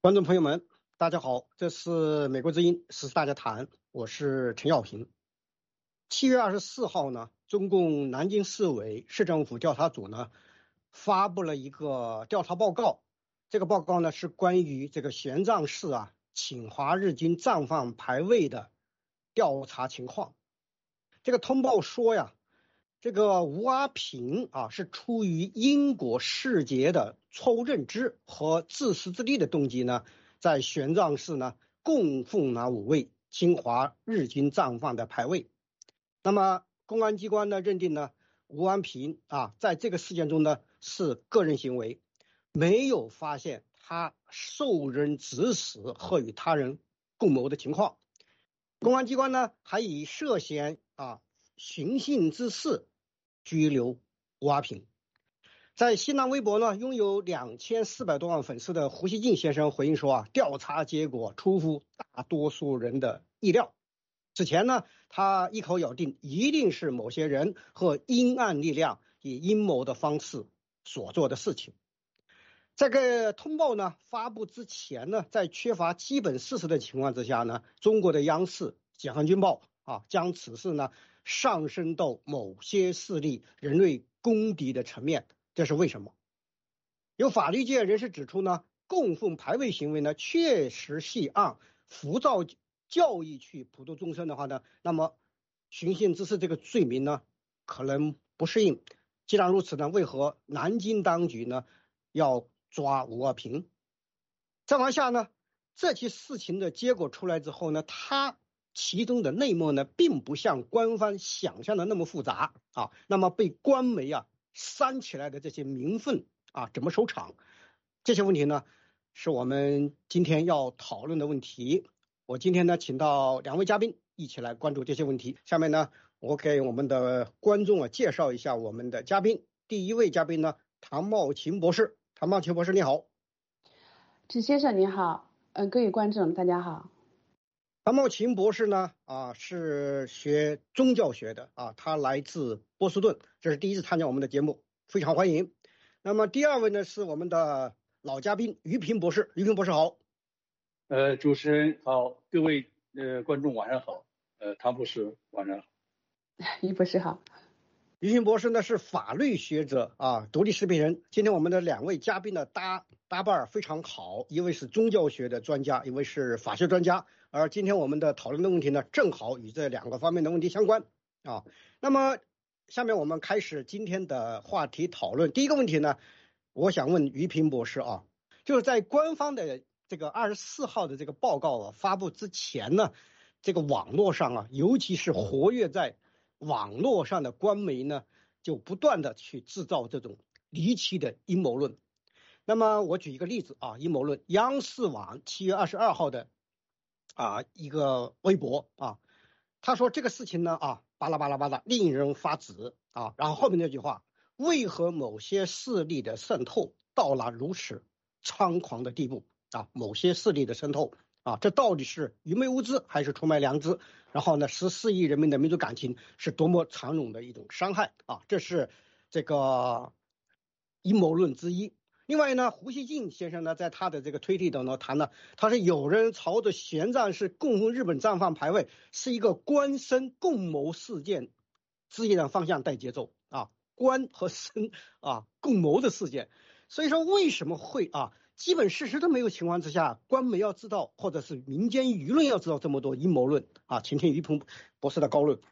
观众朋友们，大家好，这是美国之音时事大家谈，我是陈耀平。7月24号呢，中共南京市委市政府调查组呢发布了一个调查报告。这个报告呢是关于这个玄奘市侵华日军藏放牌位的调查情况。这个通报说呀，这个吴阿平是出于因果世节的错误认知和自私自利的动机呢，在玄奘市呢供奉了5位侵华日军藏放的牌位。那么公安机关呢认定呢，吴阿平在这个事件中呢是个人行为，没有发现他受人指使和与他人共谋的情况。公安机关呢还以涉嫌寻衅滋事拘留吴阿平。在新浪微博呢，拥有2400多万粉丝的胡锡进先生回应说调查结果出乎大多数人的意料。此前呢，他一口咬定一定是某些人和阴暗力量以阴谋的方式所做的事情。这个通报呢发布之前呢，在缺乏基本事实的情况之下呢，中国的央视解放军报将此事呢上升到某些势力人类公敌的层面。这是为什么？有法律界人士指出呢，供奉牌位行为呢确实系按浮躁教义去普度众生的话呢，那么寻衅滋事这个罪名呢可能不适应。既然如此呢，为何南京当局呢要抓吴阿平？再往下呢，这起事情的结果出来之后呢，它其中的内幕呢并不像官方想象的那么复杂那么被官媒煽起来的这些民愤怎么收场？这些问题呢是我们今天要讨论的问题。我今天呢请到2位嘉宾一起来关注这些问题。下面呢我给我们的观众介绍一下我们的嘉宾。第一位嘉宾呢，唐茂勤博士。唐茂勤博士你好。 陈先生你好，各位观众大家好。 唐茂勤博士呢是学宗教学的他来自波士顿，这是第一次参加我们的节目，非常欢迎。那么第2位呢是我们的老嘉宾于平博士。于平博士好。 主持人好，各位观众晚上好，唐博士晚上好。 于博士好。 于平博士呢是法律学者独立视频人。今天我们的2位嘉宾的搭伴非常好，一位是宗教学的专家，一位是法学专家，而今天我们的讨论的问题呢正好与这2个方面的问题相关那么下面我们开始今天的话题讨论。第一个问题呢，我想问于平博士就是在官方的这个24号的这个报告发布之前呢，这个网络上尤其是活跃在网络上的官媒呢，就不断的去制造这种离奇的阴谋论。那么我举一个例子阴谋论，央视网7月22号的一个微博他说这个事情呢巴拉巴拉巴拉令人发指然后后面那句话，为何某些势力的渗透到了如此猖狂的地步某些势力的渗透这到底是愚昧无知还是出卖良知？然后呢，14亿人民的民族感情是多么残忍的一种伤害这是这个阴谋论之一。另外呢，胡锡进先生呢在他的这个推特中呢谈了，他是有人朝着玄奘市供奉日本藏放牌位是一个官绅共谋事件之一的方向带节奏官和绅共谋的事件。所以说为什么会基本事实都没有情况之下，官媒要知道，或者是民间舆论要知道这么多阴谋论请听于平博士的高论。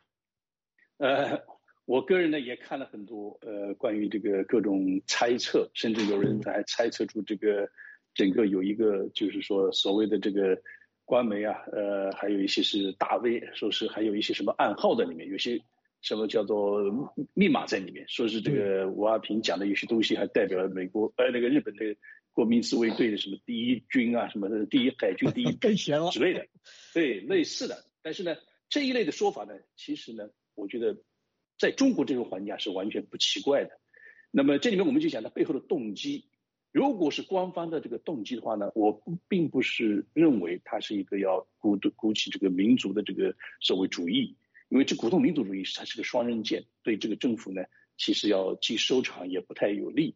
我个人呢也看了很多关于这个各种猜测，甚至有人还猜测出这个整个有一个就是说所谓的这个官媒还有一些是大 V， 说是还有一些什么暗号在里面，有些什么叫做密码在里面，说是这个吴阿平讲的有些东西还代表美国那个日本的国民自卫队的什么第1军什么的第1海军第1之类的，对，类似的。但是呢，这一类的说法呢，其实呢，我觉得在中国这种环境是完全不奇怪的。那么这里面我们就讲它背后的动机，如果是官方的这个动机的话呢，我并不是认为它是一个要鼓起这个民族的这个所谓主义，因为这鼓动民族主义它是个双刃剑，对这个政府呢其实要既收场也不太有利。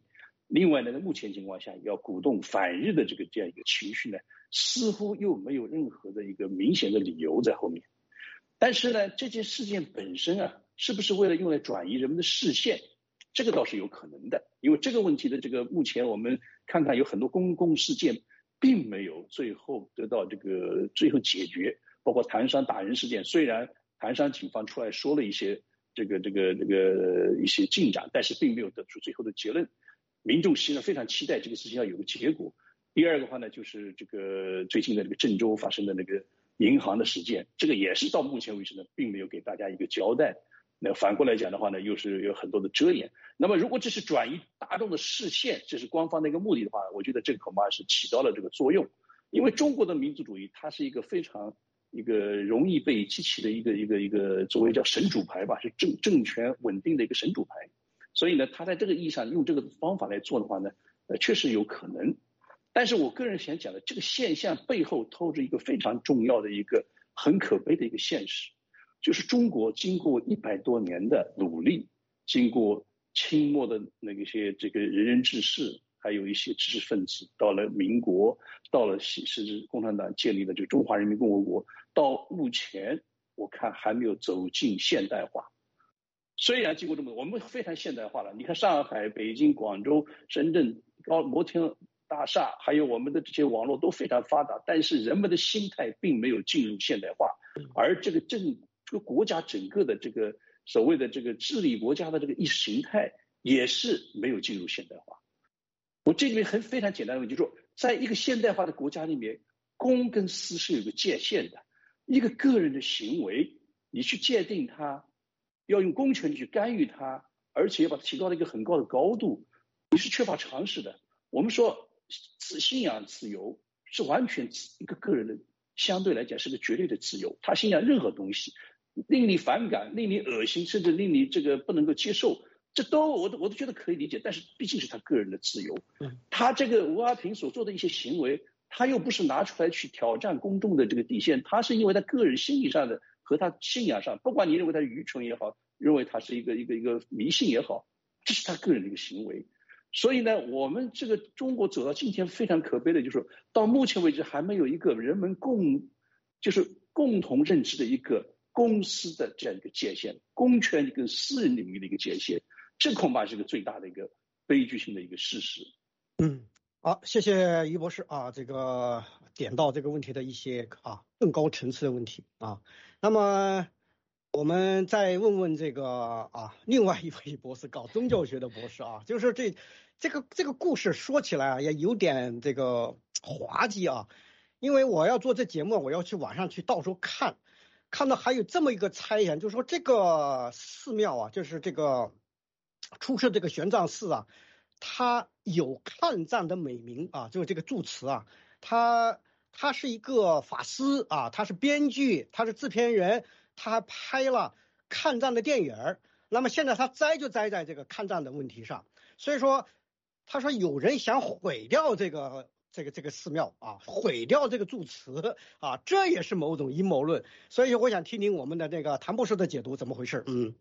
另外呢，在目前情况下要鼓动反日的这样一个情绪呢，似乎又没有任何的一个明显的理由在后面。但是呢，这件事件本身啊，是不是为了用来转移人们的视线，这个倒是有可能的。因为这个问题的目前我们看看有很多公共事件并没有最后得到最后解决，包括唐山打人事件，虽然唐山警方出来说了一些一些进展，但是并没有得出最后的结论。民众实际上非常期待这个事情要有个结果。第二个话呢，就是最近的郑州发生的银行的事件，这个也是到目前为止呢，并没有给大家一个交代。那反过来讲的话呢，又是有很多的遮掩。那么如果这是转移大众的视线，这是官方的一个目的的话，我觉得这个恐怕是起到了这个作用。因为中国的民族主义，它是一个非常容易被激起的一个所谓叫神主牌吧，是政权稳定的一个神主牌。所以呢，他在这个意义上用这个方法来做的话呢，确实有可能。但是我个人想讲的，这个现象背后透着一个非常重要的一个很可悲的一个现实，就是中国经过100多年的努力，经过清末的些仁人志士，还有一些知识分子，到了民国，到了甚至共产党建立的中华人民共和国，到目前我看还没有走进现代化。虽然经过这么多，我们非常现代化了。你看上海、北京、广州、深圳摩天大厦，还有我们的这些网络都非常发达，但是人们的心态并没有进入现代化，而这个国家整个的所谓的治理国家的意识形态也是没有进入现代化。我这里面非常简单的问题，就是说，在一个现代化的国家里面，公跟私是有个界限的。一个个人的行为，你去界定它，要用公权力去干预它，而且要把它提高到一个很高的高度，你是缺乏常识的。我们说信仰自由是完全一个人的，相对来讲是个绝对的自由，他信仰任何东西，令你反感、令你恶心，甚至令你不能够接受，这都我都觉得可以理解。但是毕竟是他个人的自由，他吴阿平所做的一些行为，他又不是拿出来去挑战公众的底线，他是因为他个人心理上的和他信仰上，不管你认为他愚蠢也好，认为他是一个迷信也好，这是他个人的一个行为。所以呢，我们中国走到今天非常可悲的就是到目前为止还没有一个人们共同认知的一个公私的这样一个界限，公权跟私人领域的一个界限，这恐怕是个最大的一个悲剧性的一个事实。 好，谢谢于博士啊，点到这个问题的一些更高层次的问题啊。那么我们再问问另外一位博士，搞宗教学的博士啊，就是这个故事说起来也有点滑稽啊，因为我要做这节目，我要去网上去到处看到还有这么一个猜想，就是说这个寺庙啊，就是出事这个玄奘寺啊，它有抗战的美名啊，就是这个住持啊，他是一个法师啊，他是编剧，他是制片人，他还拍了抗战的电影儿。那么现在他栽在这个抗战的问题上，所以说他说有人想毁掉这个寺庙啊，毁掉这个住持啊，这也是某种阴谋论。所以我想听听我们的谭博士的解读，怎么回事？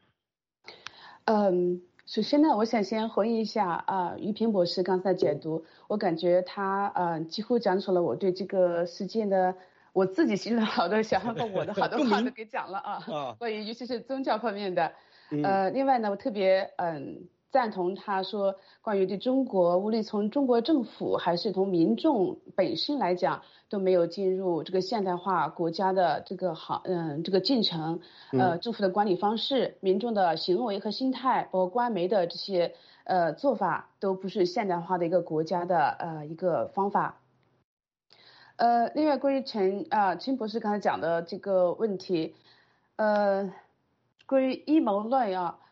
首先呢，我想先回应一下于平博士刚才解读，我感觉他几乎讲出了我对这个事件的我自己心里好多想法和我的好多话都给讲了啊，关于尤其是宗教方面的。另外呢，我特别赞同他说关于对中国，无论从中国政府还是从民众本身来讲，都没有进入这个现代化国家的这个进程。政府的管理方式、民众的行为和心态，包括官媒的这些做法，都不是现代化的一个国家的一个方法。另外关于陈博士刚才讲的这个问题，关于阴谋论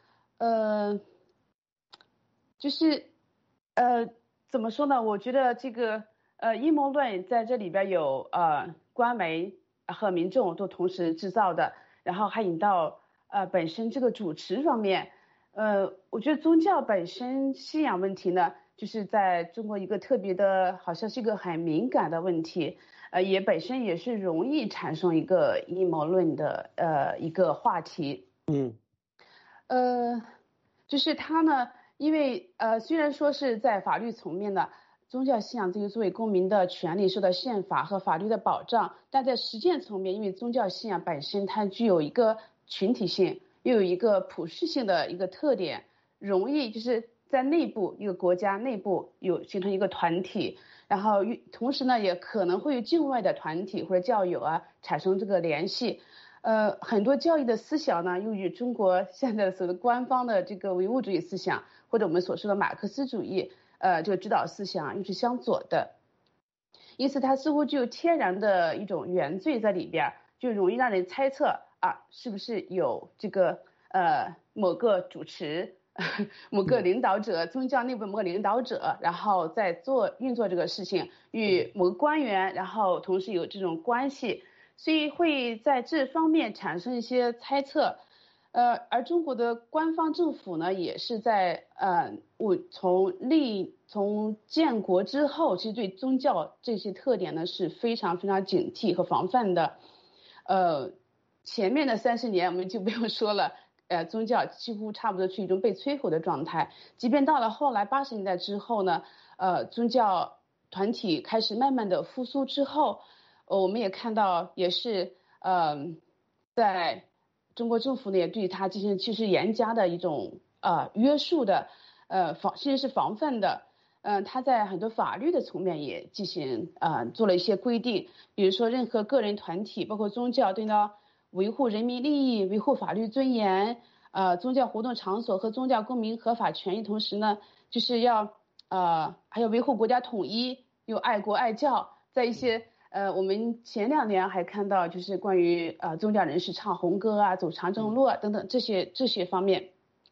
就是怎么说呢？我觉得这个阴谋论在这里边有官媒和民众都同时制造的，然后还引到本身这个主持方面。我觉得宗教本身信仰问题呢，就是在中国一个特别的，好像是一个很敏感的问题，也本身也是容易产生一个阴谋论的一个话题。就是它呢， 因为虽然说是在法律层面的宗教信仰这个作为公民的权利受到宪法和法律的保障，但在实践层面，因为宗教信仰本身它具有一个群体性，又有一个普适性的一个特点，容易就是在内部一个国家内部有形成一个团体，然后同时呢也可能会与境外的团体或者教友啊产生这个联系。很多教义的思想呢，又与中国现在所谓官方的这个唯物主义思想，或者我们所说的马克思主义，这个指导思想又是相左的，因此它似乎具有天然的一种原罪在里边，就容易让人猜测啊，是不是有这个某个主持、某个领导者，宗教内部某个领导者，然后在运作这个事情，与某个官员，然后同时有这种关系。所以会在这方面产生一些猜测，而中国的官方政府呢，也是在从建国之后，其实对宗教这些特点呢是非常非常警惕和防范的，前面的30年我们就不用说了，宗教几乎差不多是一种被摧毁的状态，即便到了后来80年代之后呢，宗教团体开始慢慢的复苏之后。我们也看到，也是在中国政府呢也对它进行其实严加的一种约束的甚至是防范的，它在很多法律的层面也进行做了一些规定，比如说任何个人团体，包括宗教，都要维护人民利益、维护法律尊严，宗教活动场所和宗教公民合法权益，同时呢，就是要还要维护国家统一，又爱国爱教，在一些。我们前2年还看到，就是关于宗教人士唱红歌啊、走长征路啊等等这些方面，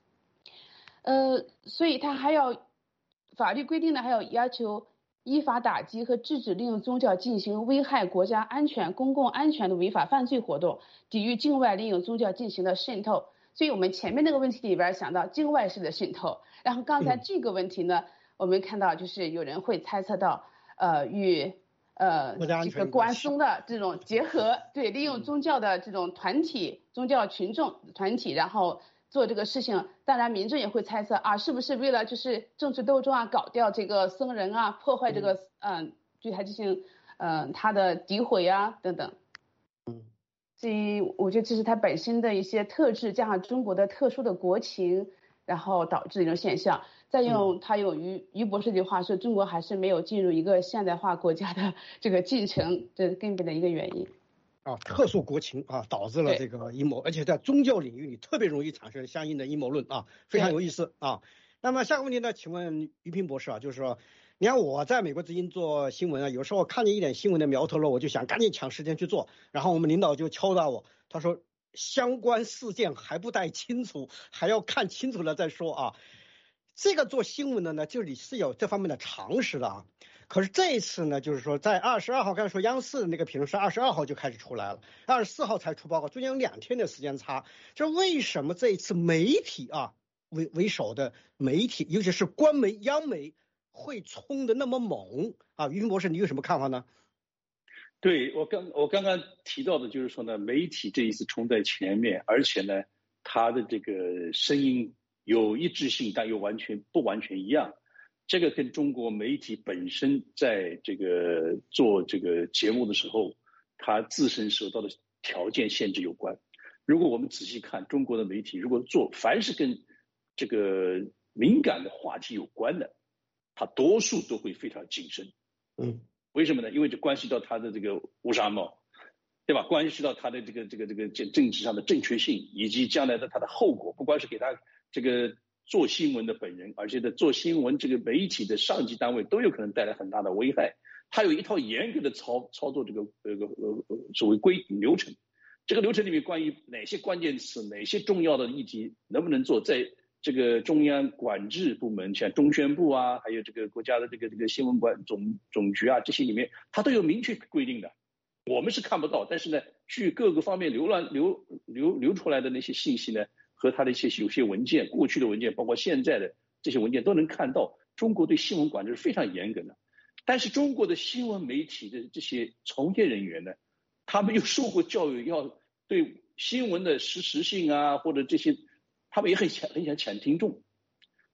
所以他还要法律规定呢，还要要求依法打击和制止利用宗教进行危害国家安全、公共安全的违法犯罪活动，抵御境外利用宗教进行的渗透。所以我们前面那个问题里边想到境外式的渗透，然后刚才这个问题呢，我们看到就是有人会猜测到与这个官松的这种结合，对，利用宗教的这种团体、宗教群众团体，然后做这个事情。当然，民众也会猜测啊，是不是为了就是政治斗争啊，搞掉这个僧人啊，破坏这个对他进行他的诋毁啊等等。所以我觉得这是他本身的一些特质，加上中国的特殊的国情，然后导致一种现象。再用于博士的话说，中国还是没有进入一个现代化国家的这个进程，这是根本的一个原因。 特殊国情导致了这个阴谋，而且在宗教领域里特别容易产生相应的阴谋论非常有意思那么下个问题呢，请问于平博士就是说，你看我在美国之音做新闻有时候看见一点新闻的苗头了，我就想赶紧抢时间去做，然后我们领导就敲打我，他说相关事件还不太清楚，还要看清楚了再说这个做新闻的呢，就你是有这方面的常识的可是这一次呢，就是说在22号，刚才说央视的那个评论是22号就开始出来了，24号才出报告，中间有2天的时间差。这为什么这一次媒体为首的媒体，尤其是官媒、央媒会冲的那么猛于平博士，你有什么看法呢？ 对，我刚刚提到的就是说呢，媒体这一次冲在前面，而且呢，他的这个声音有一致性，但又不完全一样。这个跟中国媒体本身在这个做这个节目的时候，它自身受到的条件限制有关。如果我们仔细看中国的媒体，如果凡是跟这个敏感的话题有关的，它多数都会非常谨慎。为什么呢？因为这关系到他的这个乌纱帽，对吧？关系到他的这个政治上的正确性，以及将来的他的后果，不光是给他这个做新闻的本人，而且在做新闻这个媒体的上级单位都有可能带来很大的危害。他有一套严格的操作这个所谓流程，这个流程里面关于哪些关键词、哪些重要的议题能不能做，在这个中央管制部门，像中宣部还有这个国家的这个新闻总局这些里面，它都有明确规定的。我们是看不到，但是呢，据各个方面流出来的那些信息呢，和它的有些文件，过去的文件，包括现在的这些文件，都能看到中国对新闻管制是非常严格的。但是中国的新闻媒体的这些从业人员呢，他们又受过教育，要对新闻的实时性或者这些，他们也很想听众。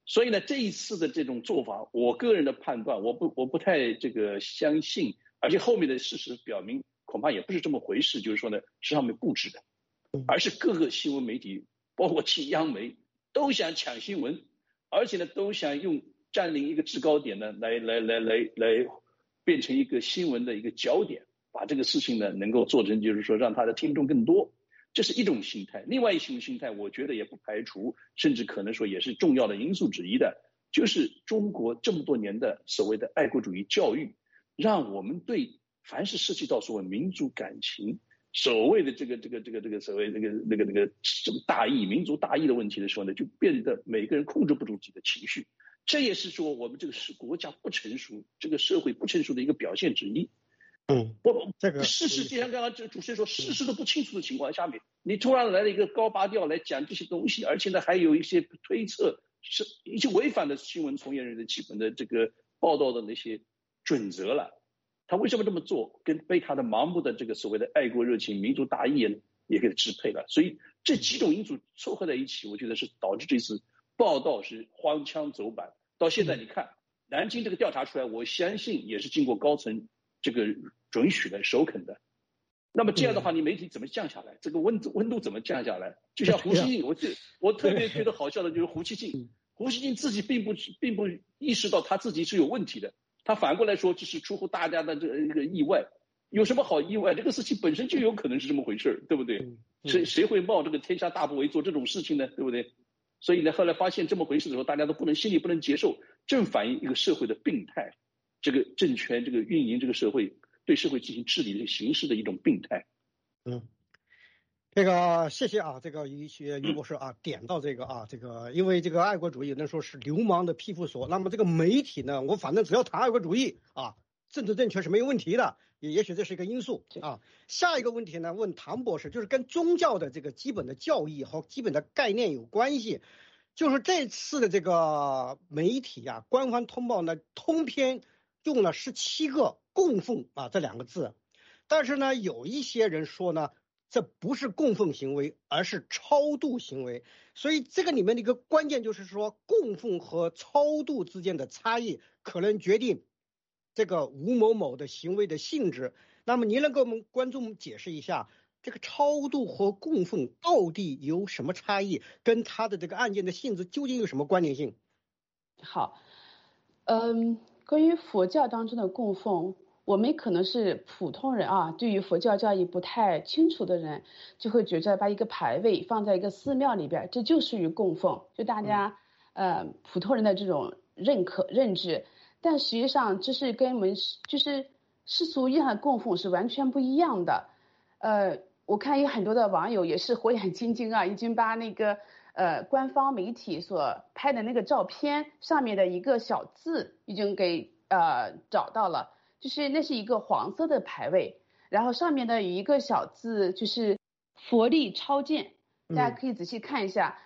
所以呢，这一次的这种做法，我个人的判断，我不太这个相信，而且后面的事实表明，恐怕也不是这么回事。就是说呢，是上面布置的，而是各个新闻媒体，包括央媒，都想抢新闻，而且呢，都想用占领一个制高点呢，来变成一个新闻的一个焦点，把这个事情呢能够做成，就是说让他的听众更多。这是一种心态，另外一种心态，我觉得也不排除，甚至可能说也是重要的因素之一的，就是中国这么多年的所谓的爱国主义教育，让我们对凡是涉及到所谓民族感情、所谓的这个所谓那个什么大义、民族大义的问题的时候呢，就变得每个人控制不住自己的情绪，这也是说我们这个是国家不成熟、这个社会不成熟的一个表现之一。 这个事实就像刚刚这个主持人说，事实都不清楚的情况下面，你突然来了一个高八调来讲这些东西，而且呢还有一些推测，是一些违反了新闻从业人员的基本的这个报道的那些准则了。他为什么这么做？被他的盲目的这个所谓的爱国热情、民族大义也给支配了。所以这几种因素凑合在一起，我觉得是导致这次报道是荒腔走板。到现在你看，南京这个调查出来，我相信也是经过高层这个准许的、首肯的。那么这样的话，你媒体怎么降下来？这个温度怎么降下来？就像胡锡进，我特别觉得好笑的就是胡锡进自己并不意识到他自己是有问题的，他反过来说这是出乎大家的这个意外。有什么好意外？这个事情本身就有可能是这么回事，对不对？谁会冒这个天下大不韪做这种事情呢？对不对？所以呢，后来发现这么回事的时候，大家都心里不能接受，正反映一个社会的病态，这个政权这个运营这个社会，对社会进行治理的形式的一种病态。 这个谢谢啊，这个于博士啊点到这个啊，这个因为这个爱国主义有人说是流氓的庇护所，那么这个媒体呢，我反正只要谈爱国主义啊，政治正确是没有问题的，也许这是一个因素啊。下一个问题呢，问唐博士，就是跟宗教的这个基本的教义和基本的概念有关系，就是这次的这个媒体啊，官方通报呢，通篇用了17个供奉啊这2个字，但是呢，有一些人说呢，这不是供奉行为，而是超度行为。所以这个里面的一个关键就是说，供奉和超度之间的差异，可能决定这个吴某某的行为的性质。那么您能给我们观众解释一下，这个超度和供奉到底有什么差异，跟他的这个案件的性质究竟有什么关联性？ 好，关于佛教当中的供奉，我们可能是普通人啊，对于佛教教义不太清楚的人，就会觉着把一个牌位放在一个寺庙里边，这就属于供奉，就大家普通人的这种认知。但实际上这是跟我们就是世俗意义上的供奉是完全不一样的。我看有很多的网友也是火眼金睛啊，已经把那个官方媒体所拍的那个照片上面的一个小字已经给找到了，就是那是一个黄色的牌位，然后上面的有一个小字就是佛力超荐，大家可以仔细看一下，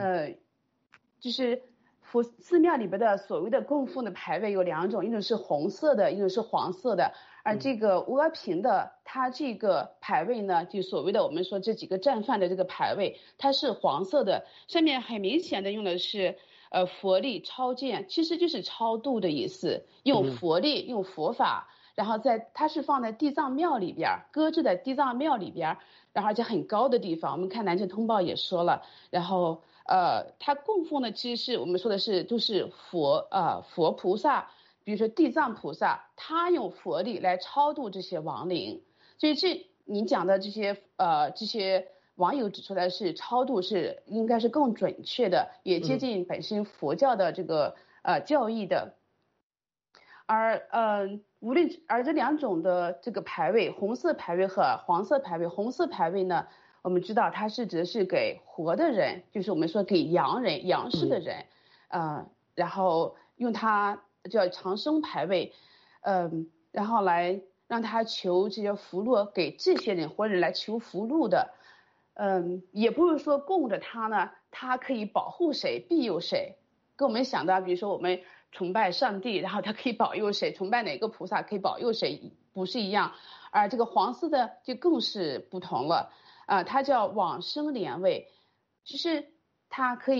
就是寺庙里边的所谓的供奉的牌位有2种，一种是红色的，一种是黄色的。而这个阿平的它这个牌位呢，就所谓的我们说这几个战犯的这个牌位，它是黄色的，上面很明显的用的是佛力超荐，其实就是超度的意思，用佛力用佛法，然后它是放在地藏庙里边，搁置在地藏庙里边，然后而且很高的地方，我们看南京通报也说了，然后它供奉的其实是我们说的是都是佛菩萨，比如说地藏菩萨，他用佛力来超度这些亡灵，所以你讲的这些网友指出来是超度是应该是更准确的，也接近本身佛教的这个教义的。而这2种的这个牌位，红色牌位和黄色牌位，红色牌位呢，我们知道它是指的是给活的人，就是我们说给阳世的人，然后用它叫长生牌位，然后来让他求这些福禄，给这些人活人来求福禄的，也不是说供着他呢，他可以保护谁庇佑谁，跟我们想到比如说我们崇拜上帝，然后他可以保佑谁，崇拜哪个菩萨可以保佑谁，不是一样。而这个黄色的就更是不同了，它叫往生莲位，就是它可以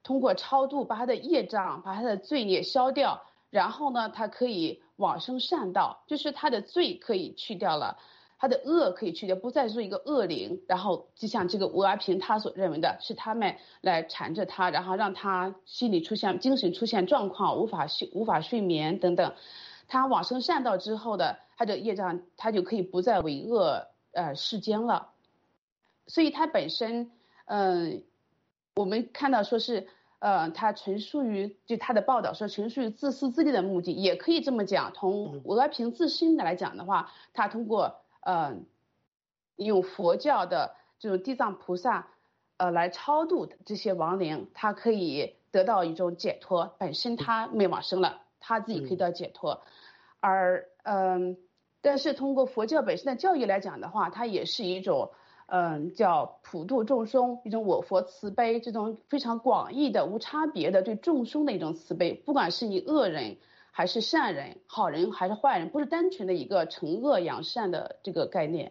通过超度把他的业障、把他的罪孽消掉，然后呢，他可以往生善道，就是他的罪可以去掉了，他的恶可以去掉，不再是一个恶灵。然后就像这个吴阿平他所认为的，是他们来缠着他，然后让他心理出现、精神出现状况，无法睡眠等等。他往生善道之后的，他的业障他就可以不再为恶世间了。所以他本身，我们看到说是，他纯属于就他的报道说纯属于自私自利的目的，也可以这么讲。从吴阿平自身的来讲的话，他通过用佛教的这种地藏菩萨，来超度这些亡灵，他可以得到一种解脱。本身他没往生了，他自己可以得到解脱，而但是通过佛教本身的教义来讲的话，它也是一种。叫普度众生，一种我佛慈悲，这种非常广义的、无差别的对众生的一种慈悲，不管是你恶人还是善人，好人还是坏人，不是单纯的一个惩恶扬善的这个概念。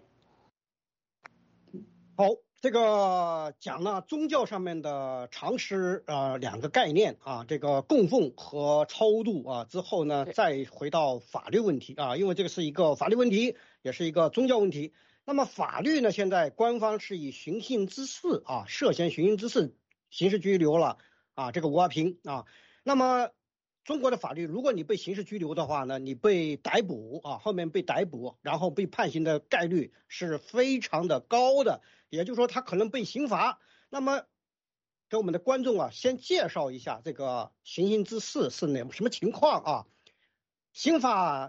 好，这个讲了宗教上面的常识两个概念啊，这个供奉和超度啊，之后呢再回到法律问题啊，因为这个是一个法律问题，也是一个宗教问题。那么法律呢？现在官方是以寻衅滋事啊，涉嫌寻衅滋事刑事拘留了啊，这个吴阿平啊。那么中国的法律，如果你被刑事拘留的话呢，你被逮捕啊，后面被逮捕，然后被判刑的概率是非常的高的，也就是说他可能被刑罚。那么给我们的观众啊，先介绍一下这个寻衅滋事是什么情况啊？刑法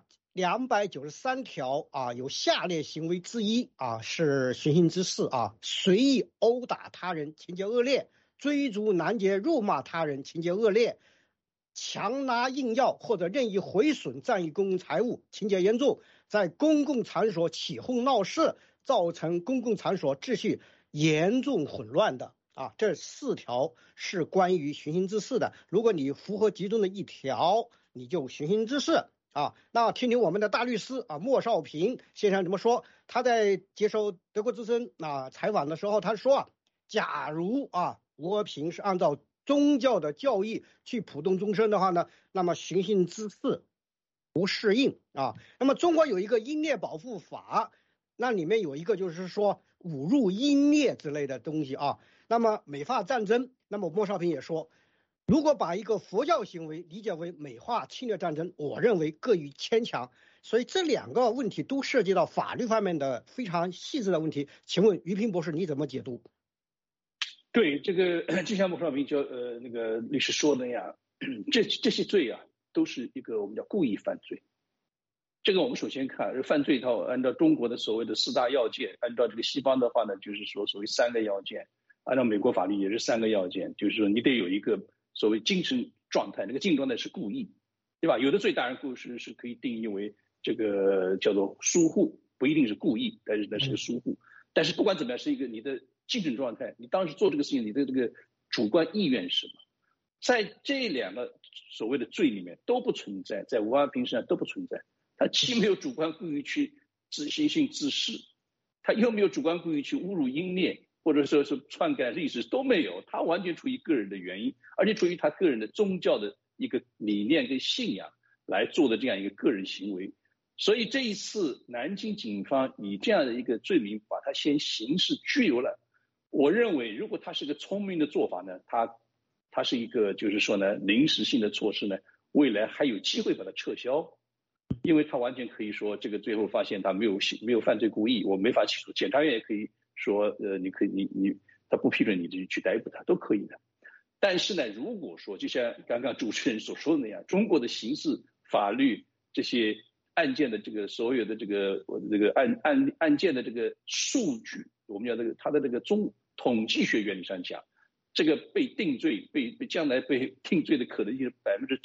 293条啊，有下列行为之一啊，是寻衅滋事啊：随意殴打他人，情节恶劣；追逐拦截、辱骂他人，情节恶劣；强拿硬要或者任意毁损占有公共财物，情节严重；在公共场所起哄闹事，造成公共场所秩序严重混乱的啊，这4条是关于寻衅滋事的。如果你符合其中的一条，你就寻衅滋事。啊，那听听我们的大律师啊，莫少平先生怎么说？他在接受德国之声采访的时候，他说啊，假如啊吴阿平是按照宗教的教义去普度众生的话呢，那么寻衅滋事不适应啊。那么中国有一个英烈保护法，那里面有一个就是说侮辱英烈之类的东西啊。那么美化战争，那么莫少平也说。如果把一个佛教行为理解为美化侵略战争，我认为过于牵强。所以这2个问题都涉及到法律方面的非常细致的问题。请问于平博士你怎么解读？ 对，这个就像莫少平那个律师说的那样，这些罪啊，都是一个我们叫故意犯罪。这个我们首先看犯罪套，按照中国的所谓的4大要件，按照这个西方的话呢，就是说所谓3个要件，按照美国法律也是3个要件，就是说你得有一个所谓精神状态，那个精神状态是故意，对吧？有的罪当然是可以定义为这个叫做疏忽，不一定是故意，但是那是个疏忽。但是不管怎么样，是一个你的精神状态，你当时做这个事情，你的这个主观意愿是什么？在这2个所谓的罪里面都不存在，在吴阿平身上都不存在。他既没有主观故意去寻衅滋事，他又没有主观故意去侮辱英烈，或者说是篡改历史，都没有。他完全出于个人的原因，而且出于他个人的宗教的一个理念跟信仰来做的这样一个个人行为。所以这一次南京警方以这样的一个罪名把他先刑事拘留了。我认为如果他是个聪明的做法呢，他是一个就是说呢临时性的措施呢，未来还有机会把它撤销。因为他完全可以说这个最后发现他没有犯罪故意，我没法起诉，检察院也可以说他不批准你去逮捕他，都可以的。但是呢，如果说就像刚刚主持人所说的那样，中国的刑事法律这些案件的这个所有的这个案件的这个数据，我们叫他的这个统计学原理上讲，这个被定罪将来被定罪的可能性是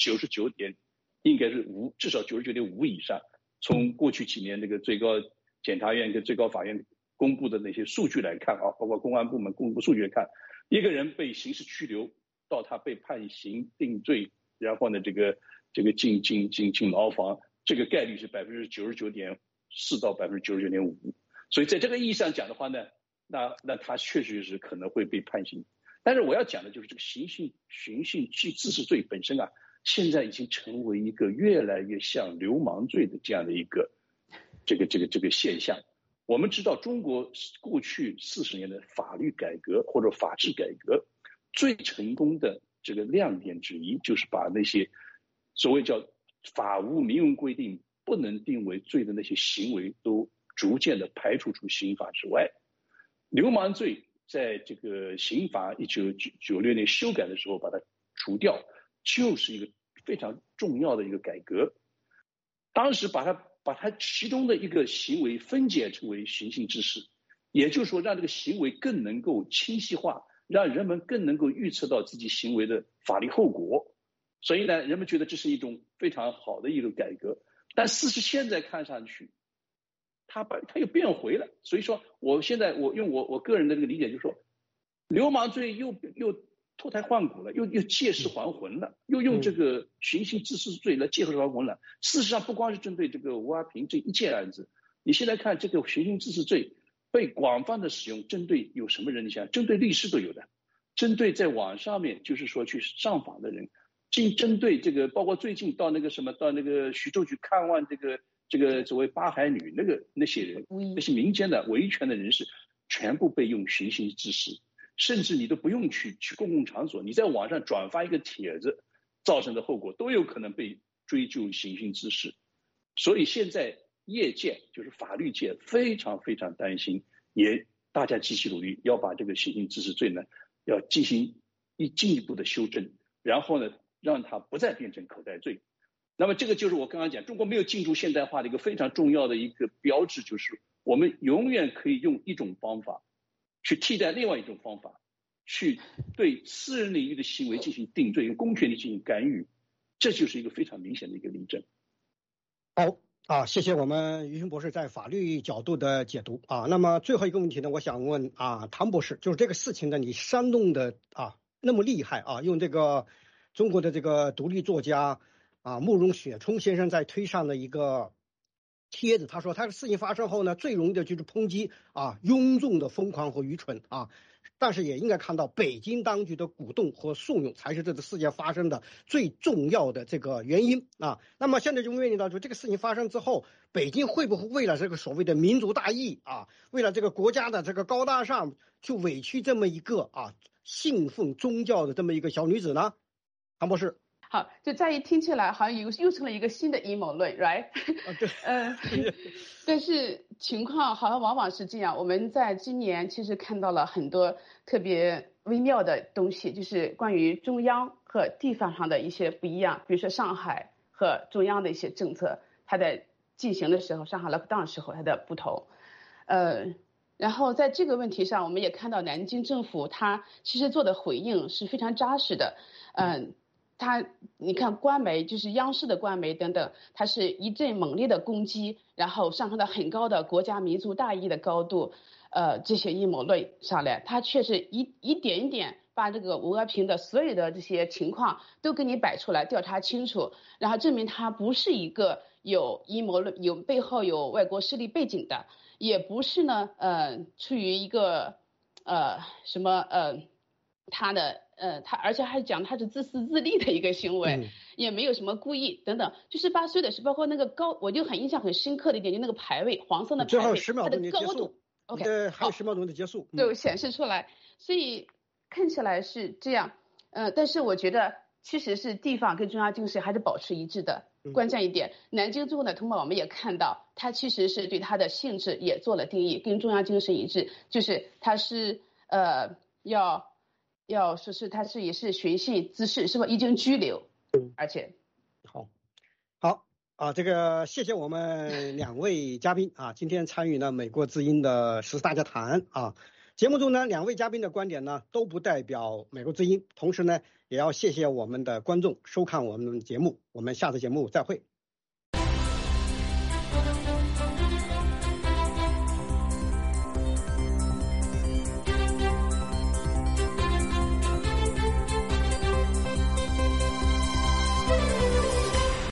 99%，应该是至少99.5%以上。从过去几年那个最高检察院跟最高法院公布的那些数据来看啊，包括公安部门公布数据来看，一个人被刑事拘留到他被判刑定罪，然后呢这个进牢房，这个概率是99.4%到99.5%。所以在这个意义上讲的话呢，那他确实是可能会被判刑。 但是我要讲的就是这个寻衅滋事罪本身啊，现在已经成为一个越来越像流氓罪的这样的一个这个现象。我们知道中国过去40年的法律改革或者法治改革最成功的这个亮点之一，就是把那些所谓叫法无明文规定不能定为罪的那些行为都逐渐的排除出刑法之外。流氓罪在这个刑法1996年修改的时候把它除掉，就是一个非常重要的一个改革。当时把它其中的一个行为分解成为寻衅滋事，也就是说让这个行为更能够清晰化，让人们更能够预测到自己行为的法律后果。所以呢，人们觉得这是一种非常好的一个改革。但事实现在看上去，它又变回了。所以说，我用我个人的这个理解，就是说，流氓罪又脱胎换骨了，又借尸还魂了，又用这个寻衅滋事罪来借尸还魂了。事实上，不光是针对这个吴阿平这一件案子，你现在看这个寻衅滋事罪被广泛的使用，针对有什么人？你想，针对律师都有的，针对在网上面就是说去上访的人，针对这个，包括最近到那个徐州去看望这个所谓八海女那些人，那些民间的维权的人士，全部被用寻衅滋事。甚至你都不用去公共场所，你在网上转发一个帖子造成的后果都有可能被追究寻衅滋事。所以现在业界就是法律界非常非常担心，也大家积极努力要把这个寻衅滋事罪呢要进行进一步的修正，然后呢让它不再变成口袋罪。那么这个就是我刚刚讲中国没有进入现代化的一个非常重要的一个标志，就是我们永远可以用一种方法去替代另外一种方法，去对私人领域的行为进行定罪，用公权力进行干预，这就是一个非常明显的一个例证。 好谢谢我们于勋博士在法律角度的解读那么最后一个问题呢，我想问唐博士，就是这个事情呢，你煽动的那么厉害用这个中国的这个独立作家慕容雪冲先生在推上的一个帖子，他说他的事情发生后呢，最容易的就是抨击庸众的疯狂和愚蠢但是也应该看到北京当局的鼓动和怂恿才是这个事件发生的最重要的这个原因那么现在就面临到就这个事情发生之后，北京会不会为了这个所谓的民族大义为了这个国家的这个高大上，去委屈这么一个信奉宗教的这么一个小女子呢？唐博士。 好，就在于听起来好像又成了一个新的阴谋论 ，right？ 对， 但是情况好像往往是这样。我们在今年其实看到了很多特别微妙的东西，就是关于中央和地方上的一些不一样。比如说上海和中央的一些政策，它在进行的时候，上海 lockdown 的时候它的不同。然后在这个问题上，我们也看到南京政府它其实做的回应是非常扎实的。你看官媒，就是央视的官媒等等，它是一阵猛烈的攻击，然后上升到很高的国家民族大义的高度，这些阴谋论上来，它却是一点一点把这个吴阿平的所有的这些情况都给你摆出来，调查清楚，然后证明他不是一个有阴谋论、背后有外国势力背景的，也不是呢出于一个他而且还讲他是自私自利的一个行为，也没有什么故意等等，就是把所有的事，包括那个我就很印象很深刻的一点，就那个牌位，黄色的牌位，它的高度 ，OK， 还有10秒钟的结束， 就显示出来，所以看起来是这样，但是我觉得其实是地方跟中央精神还是保持一致的。关键一点，南京最后的通报我们也看到，它其实是对它的性质也做了定义，跟中央精神一致，就是它是要说是他也是寻衅滋事，是吧？已经拘留，而且好这个谢谢我们2位嘉宾今天参与了美国之音的时事大家谈节目中呢2位嘉宾的观点呢都不代表美国之音，同时呢也要谢谢我们的观众收看我们的节目，我们下次节目再会。